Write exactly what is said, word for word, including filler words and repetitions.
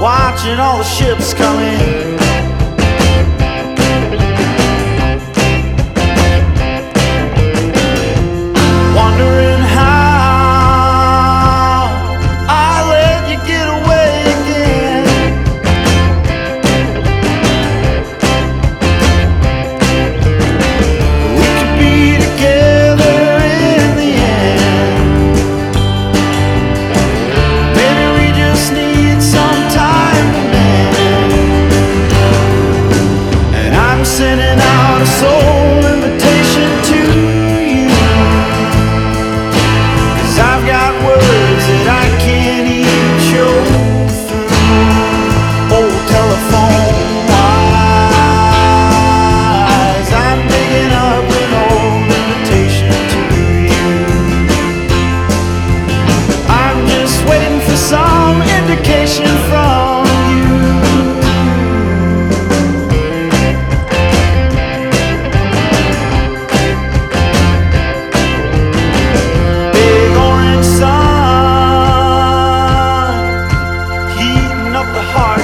watching all the ships come in. Wondering how I let you get away again. We could be together in the end. Maybe we just need some time to mend. And I'm sending out a soul invitation to you, 'cause I've got words that I can't even show through old telephone wires. I'm digging up an old invitation to you. I'm just waiting for some indication from you. Big orange sun heating up the heart